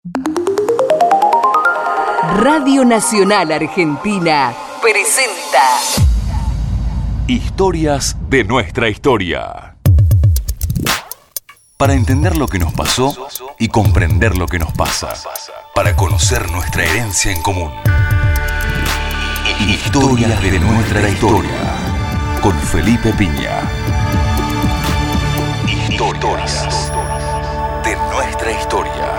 Radio Nacional Argentina presenta Historias de nuestra historia. Para entender lo que nos pasó y comprender lo que nos pasa. Para conocer nuestra herencia en común. Historias de nuestra historia. Con Felipe Piña. Historias de nuestra historia.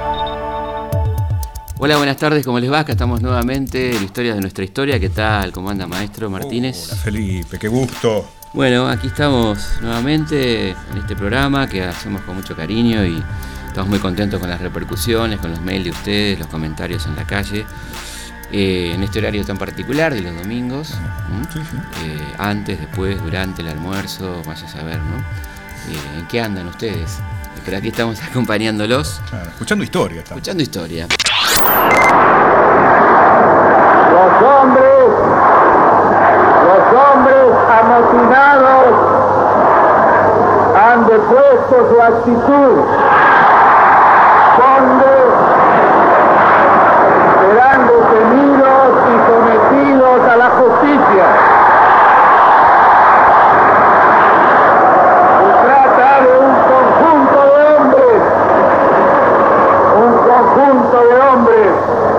Hola, buenas tardes, ¿cómo les va? Acá estamos nuevamente en Historias de nuestra historia. ¿Qué tal? ¿Cómo anda, maestro Martínez? Hola, Felipe, qué gusto. Bueno, aquí estamos nuevamente en este programa que hacemos con mucho cariño y estamos muy contentos con las repercusiones, con los mails de ustedes, los comentarios en la calle. En este horario tan particular de los domingos, Sí. Antes, después, durante el almuerzo, vaya a saber, ¿no? ¿En qué andan ustedes? Pero aquí estamos acompañándolos. Claro, escuchando historia. Escuchando historia. Los hombres amotinados han depuesto su actitud, donde serán detenidos y sometidos a la justicia. Se trata de un conjunto de hombres,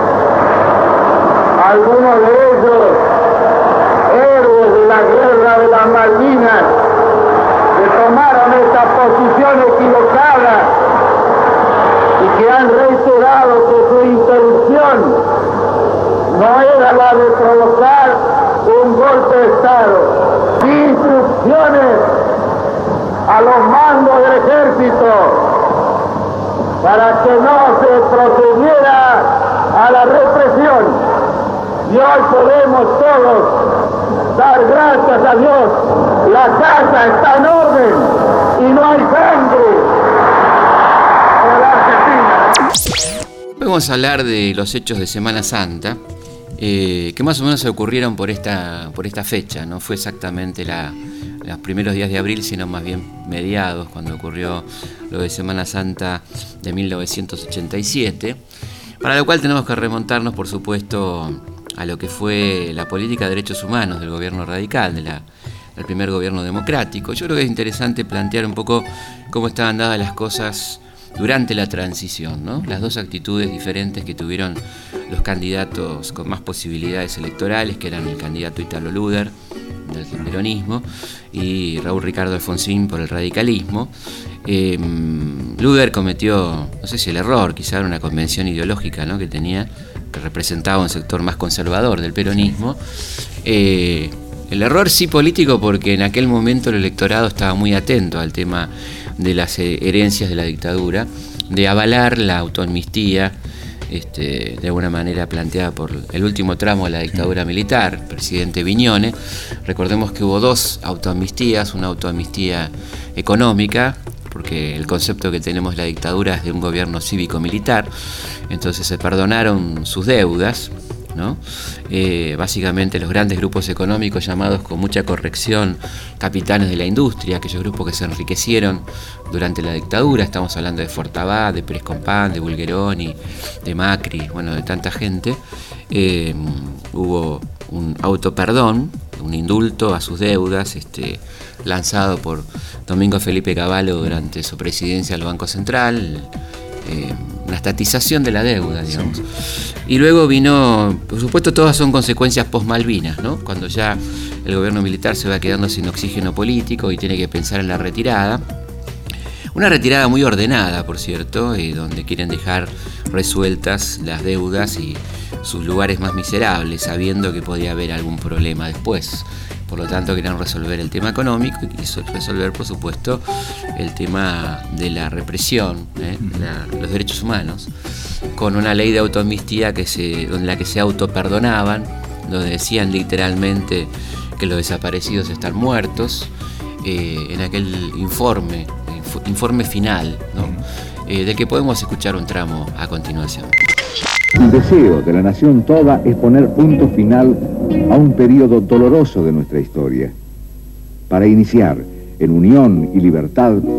algunos de ellos héroes de la guerra de las Malvinas, que tomaron esta posición equivocada y que han reiterado que su intención no era la de provocar un golpe de Estado. Di instrucciones a los mandos del ejército para que no se procediera a la represión. Y hoy podemos todos dar gracias a Dios. La casa está en orden y no hay sangre en la Argentina. Vamos a hablar de los hechos de Semana Santa, que más o menos se ocurrieron por esta fecha. No fue exactamente los primeros días de abril, sino más bien mediados, cuando ocurrió lo de Semana Santa de 1987. Para lo cual tenemos que remontarnos, por supuesto, a lo que fue la política de derechos humanos del gobierno radical, del primer gobierno democrático. Yo creo que es interesante plantear un poco cómo estaban dadas las cosas durante la transición, ¿no? Las dos actitudes diferentes que tuvieron los candidatos con más posibilidades electorales, que eran el candidato Italo Luder, del peronismo, y Raúl Ricardo Alfonsín por el radicalismo. Luder cometió, no sé si el error, quizá era una convención ideológica, ¿no?, que tenía, que representaba un sector más conservador del peronismo. El error sí político, porque en aquel momento el electorado estaba muy atento al tema de las herencias de la dictadura, de avalar la autoamnistía, de alguna manera planteada por el último tramo de la dictadura militar, presidente Viñone. Recordemos que hubo dos autoamnistías, una autoamnistía económica, porque el concepto que tenemos de la dictadura es de un gobierno cívico-militar, entonces se perdonaron sus deudas, ¿no? Básicamente los grandes grupos económicos llamados con mucha corrección capitanes de la industria, aquellos grupos que se enriquecieron durante la dictadura. Estamos hablando de Fortabá, de Pérez Compán, de Bulgeroni, de Macri, bueno, de tanta gente. Hubo un autoperdón, un indulto a sus deudas, lanzado por Domingo Felipe Cavallo durante su presidencia al Banco Central. Una estatización de la deuda, digamos. Sí. Y luego vino, por supuesto, todas son consecuencias post-Malvinas, ¿no? Cuando ya el gobierno militar se va quedando sin oxígeno político y tiene que pensar en la retirada. Una retirada muy ordenada, por cierto, donde quieren dejar resueltas las deudas y sus lugares más miserables, sabiendo que podía haber algún problema después. Por lo tanto, querían resolver el tema económico y resolver, por supuesto, el tema de la represión, los derechos humanos, con una ley de autoamnistía en la que se autoperdonaban, donde decían literalmente que los desaparecidos están muertos, en aquel informe final, ¿no? Del que podemos escuchar un tramo a continuación. El deseo de la nación toda es poner punto final a un periodo doloroso de nuestra historia, para iniciar en unión y libertad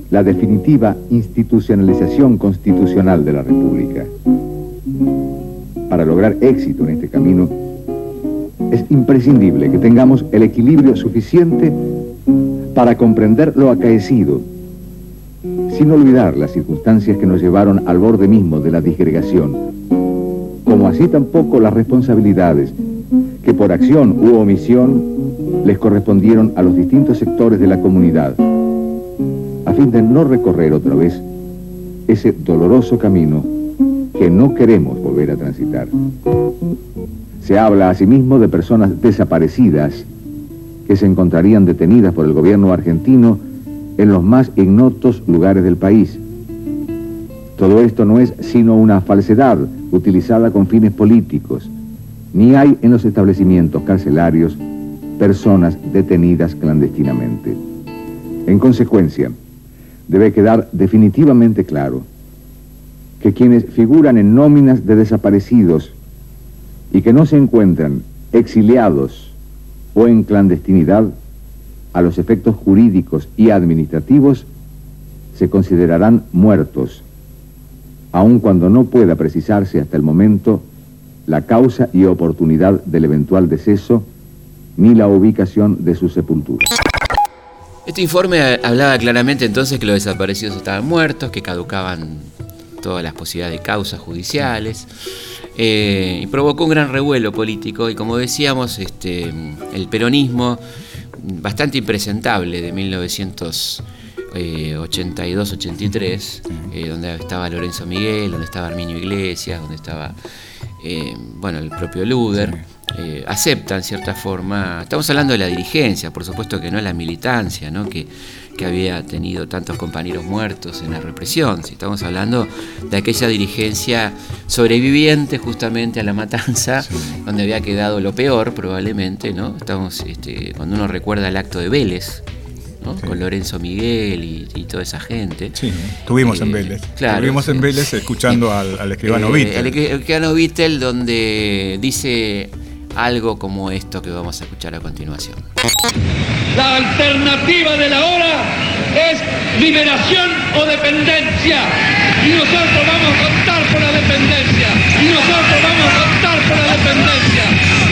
la definitiva institucionalización constitucional de la República. Para lograr éxito en este camino, es imprescindible que tengamos el equilibrio suficiente para comprender lo acaecido, sin olvidar las circunstancias que nos llevaron al borde mismo de la disgregación, como así tampoco las responsabilidades que por acción u omisión les correspondieron a los distintos sectores de la comunidad, a fin de no recorrer otra vez ese doloroso camino que no queremos volver a transitar. Se habla asimismo de personas desaparecidas que se encontrarían detenidas por el gobierno argentino en los más ignotos lugares del país. Todo esto no es sino una falsedad utilizada con fines políticos, ni hay en los establecimientos carcelarios personas detenidas clandestinamente. En consecuencia, debe quedar definitivamente claro que quienes figuran en nóminas de desaparecidos y que no se encuentran exiliados o en clandestinidad, a los efectos jurídicos y administrativos, se considerarán muertos, aun cuando no pueda precisarse hasta el momento la causa y oportunidad del eventual deceso ni la ubicación de su sepultura. Este informe hablaba claramente entonces que los desaparecidos estaban muertos, que caducaban todas las posibilidades de causas judiciales, y provocó un gran revuelo político, y como decíamos, el peronismo, bastante impresentable, de 1982-83, donde estaba Lorenzo Miguel, donde estaba Arminio Iglesias, donde estaba el propio Luder, acepta en cierta forma. Estamos hablando de la dirigencia, por supuesto que no la militancia, ¿no? que había tenido tantos compañeros muertos en la represión. Si estamos hablando de aquella dirigencia sobreviviente justamente a la matanza, donde había quedado lo peor probablemente, ¿no? Estamos cuando uno recuerda el acto de Vélez, ¿no? Con Lorenzo Miguel y toda esa gente. Sí, estuvimos en Vélez. Claro, estuvimos en Vélez escuchando al escribano Vittel. El escribano Vittel, donde dice algo como esto que vamos a escuchar a continuación. La alternativa de la hora es liberación o dependencia. Y nosotros vamos a optar por la dependencia. Y nosotros vamos a optar por la dependencia.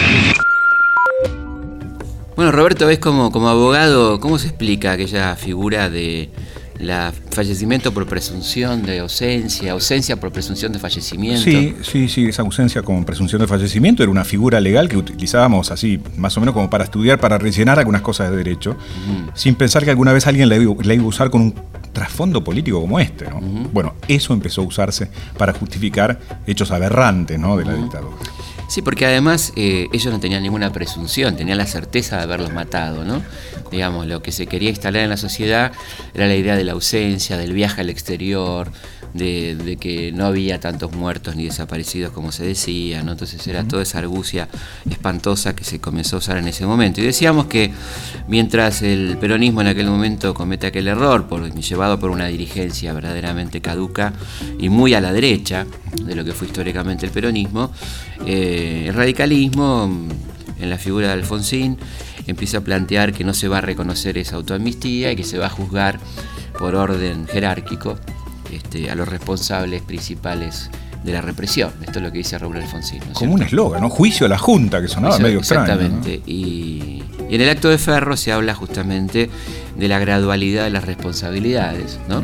Bueno, Roberto, ves como abogado, ¿cómo se explica aquella figura de fallecimiento por presunción de ausencia por presunción de fallecimiento? Sí, esa ausencia con presunción de fallecimiento era una figura legal que utilizábamos así, más o menos como para estudiar, para rellenar algunas cosas de derecho, sin pensar que alguna vez alguien la iba a usar con un trasfondo político como este, ¿no? Bueno, eso empezó a usarse para justificar hechos aberrantes, ¿no?, de la dictadura. Sí, porque además ellos no tenían ninguna presunción, tenían la certeza de haberlos matado, ¿no? Digamos, lo que se quería instalar en la sociedad era la idea de la ausencia, del viaje al exterior, de que no había tantos muertos ni desaparecidos como se decía, ¿no? Entonces era toda esa argucia espantosa que se comenzó a usar en ese momento. Y decíamos que mientras el peronismo en aquel momento comete aquel error, llevado por una dirigencia verdaderamente caduca y muy a la derecha de lo que fue históricamente el peronismo, el radicalismo, en la figura de Alfonsín, empieza a plantear que no se va a reconocer esa autoamnistía y que se va a juzgar por orden jerárquico a los responsables principales de la represión. Esto es lo que dice Raúl Alfonsín, ¿no? Como un eslogan, ¿no? Juicio a la Junta, que sonaba medio extraño. Exactamente, ¿no? Y en el acto de Ferro se habla justamente de la gradualidad de las responsabilidades, ¿no?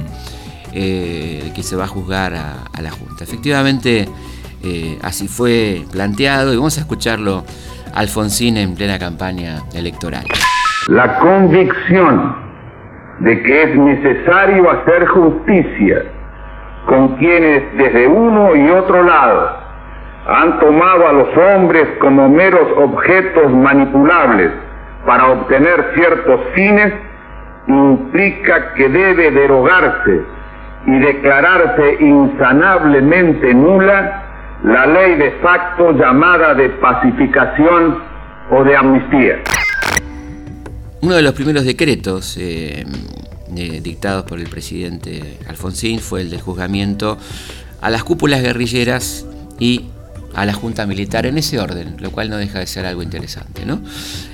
Que se va a juzgar a la Junta. Efectivamente, así fue planteado, y vamos a escucharlo Alfonsín en plena campaña electoral. La convicción de que es necesario hacer justicia con quienes desde uno y otro lado han tomado a los hombres como meros objetos manipulables para obtener ciertos fines, implica que debe derogarse y declararse insanablemente nula la ley de facto llamada de pacificación o de amnistía. Uno de los primeros decretos dictados por el presidente Alfonsín fue el del juzgamiento a las cúpulas guerrilleras y a la Junta Militar, en ese orden, lo cual no deja de ser algo interesante, ¿no?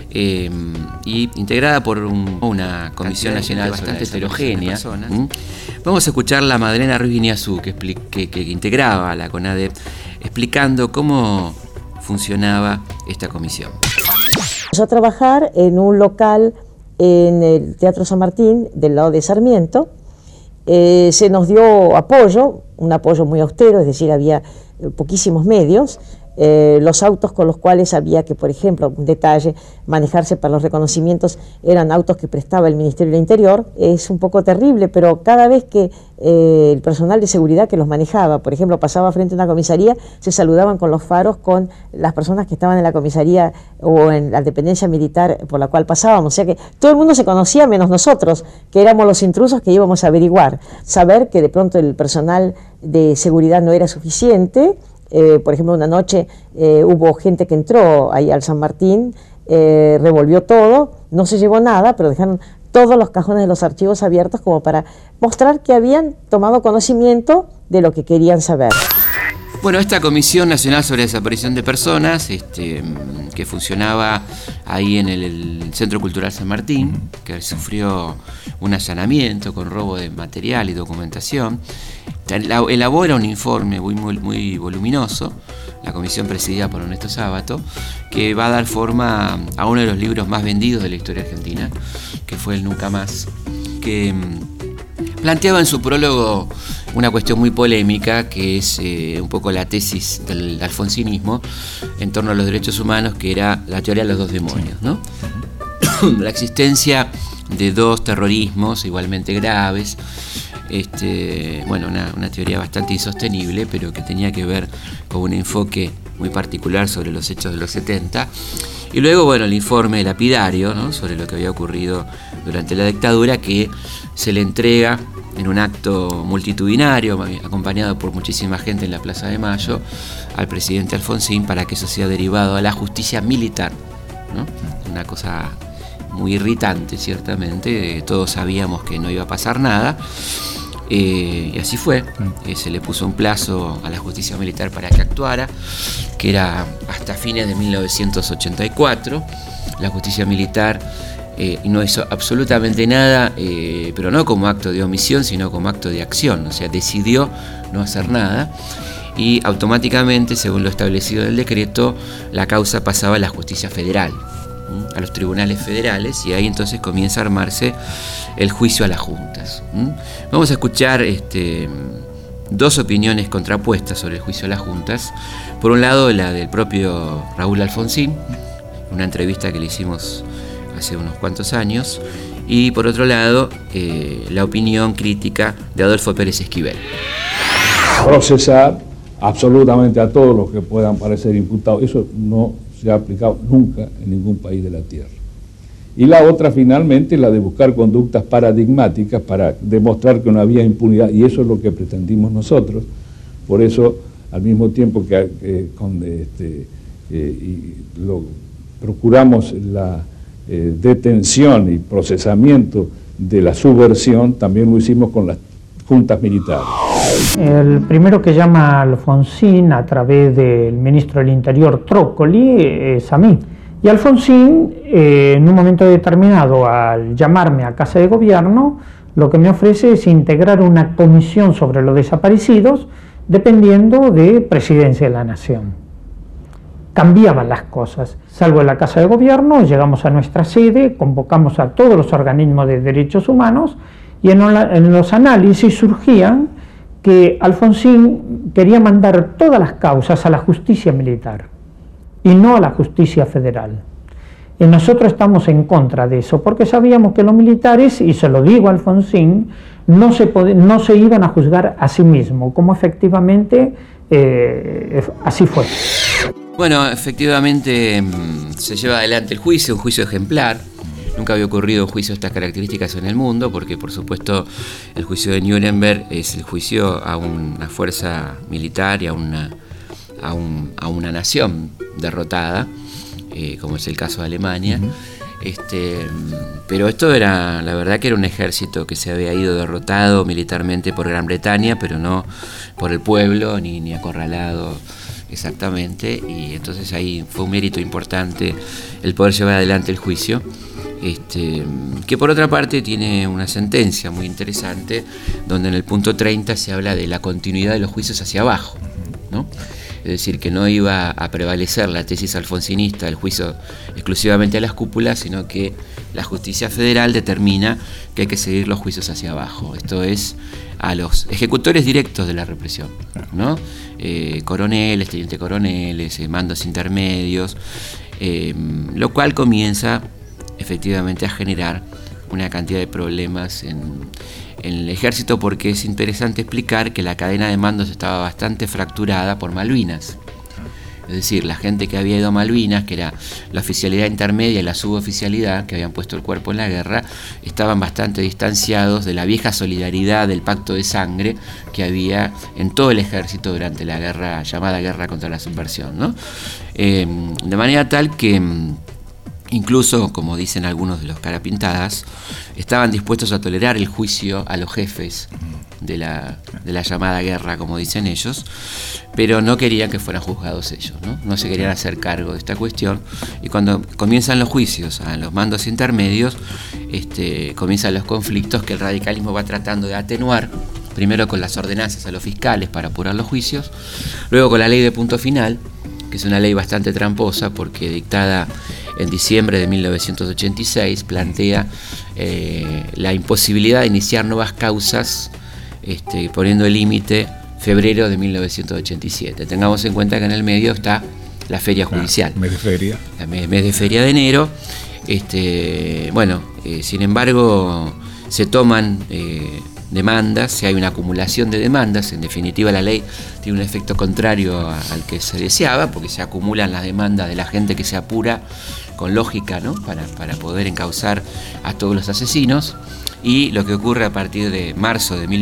y integrada por una comisión nacional bastante heterogénea. Vamos a escuchar a Madalena Ruiz Guiñazú, que integraba la CONADEP, explicando cómo funcionaba esta comisión. Empezó a trabajar en un local en el Teatro San Martín, del lado de Sarmiento. Se nos dio apoyo, un apoyo muy austero, es decir, había poquísimos medios. Los autos con los cuales había que, por ejemplo, un detalle, manejarse para los reconocimientos eran autos que prestaba el Ministerio del Interior. Es un poco terrible, pero cada vez que el personal de seguridad que los manejaba, por ejemplo, pasaba frente a una comisaría, se saludaban con los faros con las personas que estaban en la comisaría o en la dependencia militar por la cual pasábamos. O sea que todo el mundo se conocía menos nosotros, que éramos los intrusos que íbamos a averiguar. Saber que de pronto el personal de seguridad no era suficiente. Por ejemplo, una noche hubo gente que entró ahí al San Martín, revolvió todo, no se llevó nada, pero dejaron todos los cajones de los archivos abiertos como para mostrar que habían tomado conocimiento de lo que querían saber. Bueno, esta Comisión Nacional sobre Desaparición de Personas, que funcionaba ahí en el Centro Cultural San Martín, que sufrió un allanamiento con robo de material y documentación, elabora un informe muy voluminoso, la comisión presidida por Ernesto Sábato, que va a dar forma a uno de los libros más vendidos de la historia argentina, que fue el Nunca Más, que planteaba en su prólogo una cuestión muy polémica, que es un poco la tesis del alfonsinismo en torno a los derechos humanos, que era la teoría de los dos demonios, ¿no? La existencia de dos terrorismos igualmente graves, una teoría bastante insostenible, pero que tenía que ver con un enfoque muy particular sobre los hechos de los 70. Y luego, el informe lapidario, ¿no?, sobre lo que había ocurrido durante la dictadura, que se le entrega en un acto multitudinario, acompañado por muchísima gente en la Plaza de Mayo, al presidente Alfonsín, para que eso sea derivado a la justicia militar, ¿no? Una cosa muy irritante, ciertamente. Todos sabíamos que no iba a pasar nada. Y así fue. Se le puso un plazo a la justicia militar para que actuara, que era hasta fines de 1984. La justicia militar no hizo absolutamente nada, pero no como acto de omisión, sino como acto de acción. O sea, decidió no hacer nada y automáticamente, según lo establecido en el decreto, la causa pasaba a la justicia federal, a los tribunales federales, y ahí entonces comienza a armarse el juicio a las juntas. Vamos a escuchar dos opiniones contrapuestas sobre el juicio a las juntas. Por un lado, la del propio Raúl Alfonsín, una entrevista que le hicimos hace unos cuantos años, y por otro lado, la opinión crítica de Adolfo Pérez Esquivel. Procesar absolutamente a todos los que puedan parecer imputados, eso no se ha aplicado nunca en ningún país de la tierra. Y la otra, finalmente, la de buscar conductas paradigmáticas para demostrar que no había impunidad, y eso es lo que pretendimos nosotros. Por eso, al mismo tiempo que procuramos la detención y procesamiento de la subversión, también lo hicimos con las juntas militares. El primero que llama a Alfonsín a través del ministro del Interior, Trócoli, es a mí. Y Alfonsín, en un momento determinado, al llamarme a Casa de Gobierno, lo que me ofrece es integrar una comisión sobre los desaparecidos, dependiendo de Presidencia de la Nación. Cambiaban las cosas. Salgo de la Casa de Gobierno, llegamos a nuestra sede, convocamos a todos los organismos de derechos humanos, y en los análisis surgían que Alfonsín quería mandar todas las causas a la justicia militar y no a la justicia federal. Y nosotros estamos en contra de eso, porque sabíamos que los militares, y se lo digo a Alfonsín, no se iban a juzgar a sí mismos, como efectivamente así fue. Bueno, efectivamente se lleva adelante el juicio, un juicio ejemplar. Nunca había ocurrido un juicio de estas características en el mundo, porque por supuesto el juicio de Nuremberg es el juicio a una fuerza militar y a una nación derrotada, como es el caso de Alemania. Pero esto era, la verdad que era un ejército que se había ido derrotado militarmente por Gran Bretaña, pero no por el pueblo, ni acorralado exactamente, y entonces ahí fue un mérito importante el poder llevar adelante el juicio, que por otra parte tiene una sentencia muy interesante, donde en el punto 30 se habla de la continuidad de los juicios hacia abajo, ¿no? Es decir, que no iba a prevalecer la tesis alfonsinista del juicio exclusivamente a las cúpulas, sino que la justicia federal determina que hay que seguir los juicios hacia abajo. Esto es a los ejecutores directos de la represión, ¿no? Coroneles, teniente coroneles, mandos intermedios, lo cual comienza efectivamente a generar una cantidad de problemas en el ejército, porque es interesante explicar que la cadena de mandos estaba bastante fracturada por Malvinas. Es decir, la gente que había ido a Malvinas, que era la oficialidad intermedia y la suboficialidad, que habían puesto el cuerpo en la guerra, estaban bastante distanciados de la vieja solidaridad del pacto de sangre que había en todo el ejército durante la guerra, llamada guerra contra la subversión, ¿no? De manera tal que incluso, como dicen algunos de los carapintadas, estaban dispuestos a tolerar el juicio a los jefes de la llamada guerra, como dicen ellos, pero no querían que fueran juzgados ellos, ¿no? No se querían hacer cargo de esta cuestión, y cuando comienzan los juicios a los mandos intermedios, comienzan los conflictos que el radicalismo va tratando de atenuar, primero con las ordenanzas a los fiscales para apurar los juicios, luego con la ley de punto final, que es una ley bastante tramposa porque dictada en diciembre de 1986 plantea la imposibilidad de iniciar nuevas causas, poniendo el límite febrero de 1987. Tengamos en cuenta que en el medio está la feria judicial. Mes de feria. Mes de feria de enero. Sin embargo, se toman demandas, si hay una acumulación de demandas. En definitiva, la ley tiene un efecto contrario al que se deseaba, porque se acumulan las demandas de la gente que se apura con lógica, ¿no? para poder encauzar a todos los asesinos. Y lo que ocurre a partir de marzo de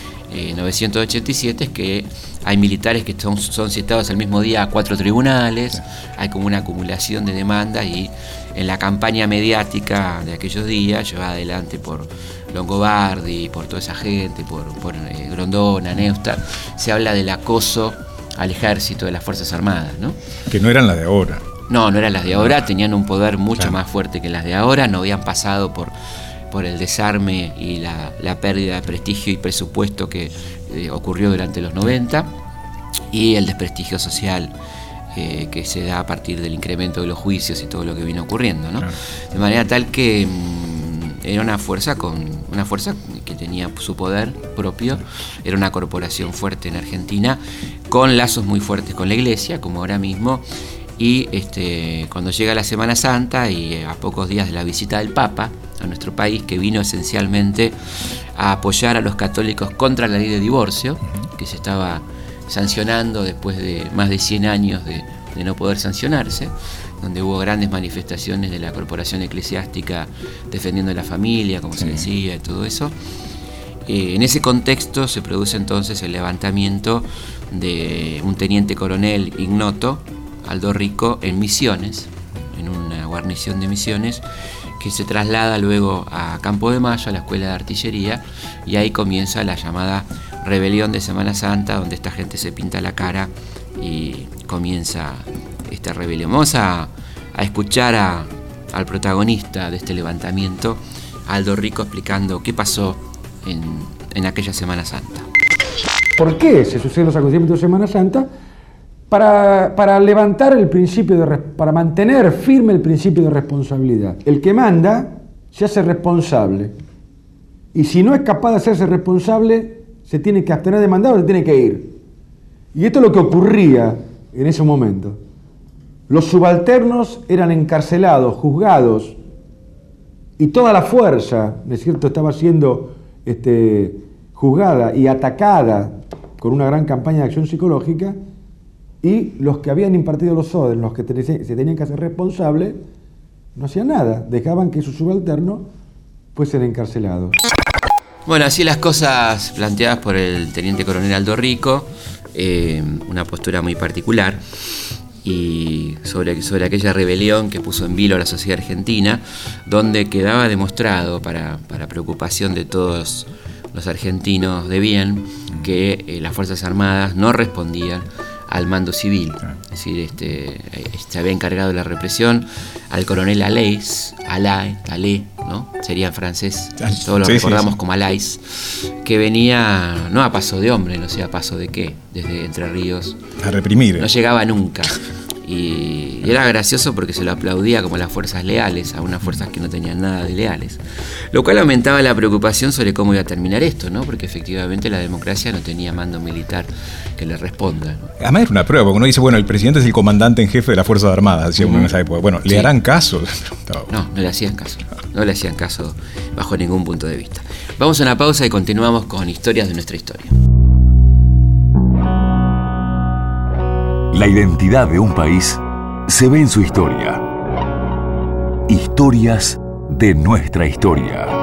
1987 es que hay militares que son citados el mismo día a 4 tribunales, hay como una acumulación de demandas, y en la campaña mediática de aquellos días, llevada adelante por Longobardi, por toda esa gente, por Grondona, Neustadt, se habla del acoso al ejército de las Fuerzas Armadas, ¿no? Que no eran las de ahora. No eran las de ahora, tenían un poder mucho más fuerte que las de ahora, no habían pasado por el desarme y la pérdida de prestigio y presupuesto que ocurrió durante los 90, y el desprestigio social que se da a partir del incremento de los juicios y todo lo que vino ocurriendo, ¿no? De manera tal que era una fuerza que tenía su poder propio, era una corporación fuerte en Argentina, con lazos muy fuertes con la Iglesia, como ahora mismo. Y cuando llega la Semana Santa y a pocos días de la visita del Papa a nuestro país, que vino esencialmente a apoyar a los católicos contra la ley de divorcio, que se estaba sancionando después de más de 100 años de no poder sancionarse, donde hubo grandes manifestaciones de la corporación eclesiástica defendiendo la familia, como se decía, y todo eso. En ese contexto se produce entonces el levantamiento de un teniente coronel ignoto, Aldo Rico, en Misiones, en una guarnición de Misiones, que se traslada luego a Campo de Mayo, a la Escuela de Artillería, y ahí comienza la llamada rebelión de Semana Santa, donde esta gente se pinta la cara y comienza esta rebelión. Vamos a escuchar al protagonista de este levantamiento, Aldo Rico, explicando qué pasó en aquella Semana Santa. ¿Por qué se suceden los acontecimientos de Semana Santa? Para levantar el principio para mantener firme el principio de responsabilidad. El que manda se hace responsable, y si no es capaz de hacerse responsable, se tiene que abstener de mandar o se tiene que ir. Y esto es lo que ocurría en ese momento. Los subalternos eran encarcelados, juzgados, y toda la fuerza, ¿no es cierto?, estaba siendo juzgada y atacada con una gran campaña de acción psicológica. Y los que habían impartido los órdenes, los que se tenían que hacer responsables, no hacían nada, dejaban que sus subalternos fuesen encarcelados. Bueno, así las cosas planteadas por el teniente coronel Aldo Rico, una postura muy particular, y sobre aquella rebelión que puso en vilo a la sociedad argentina, donde quedaba demostrado, para preocupación de todos los argentinos de bien, que las Fuerzas Armadas no respondían al mando civil. Es decir, se había encargado de la represión al coronel Alais, ¿no? Sería en francés, todos lo recordamos como Alais, que venía no a paso de hombre, no sé a paso de qué, desde Entre Ríos. A reprimir. No llegaba nunca. Y era gracioso porque se lo aplaudía como las fuerzas leales a unas fuerzas que no tenían nada de leales, lo cual aumentaba la preocupación sobre cómo iba a terminar esto, ¿no? Porque efectivamente la democracia no tenía mando militar que le responda, ¿no? Además era una prueba, porque uno dice, bueno, el presidente es el comandante en jefe de las Fuerzas Armadas, decía uno en esa época. Bueno, ¿le harán caso? No le hacían caso. No le hacían caso bajo ningún punto de vista. Vamos a una pausa y continuamos con historias de nuestra historia. La identidad de un país se ve en su historia. Historias de nuestra historia.